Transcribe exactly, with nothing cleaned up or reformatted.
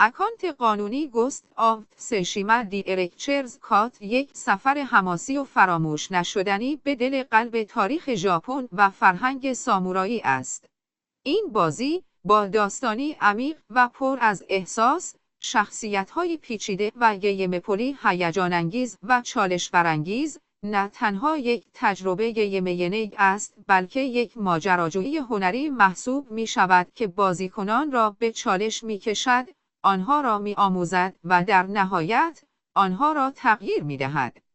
اکانت قانونی گست آف سشیما دی ارکچرز کات یک سفر حماسی و فراموش نشدنی به دل قلب تاریخ ژاپن و فرهنگ سامورایی است. این بازی با داستانی عمیق و پر از احساس، شخصیت‌های پیچیده و گیم‌پلی هیجان‌انگیز و چالش برانگیز، نه تنها یک تجربه گیمینگ است، بلکه یک ماجراجویی هنری محسوب می‌شود که بازیکنان را به چالش می‌کشد، آنها را می‌آموزد و در نهایت آنها را تغییر می‌دهد.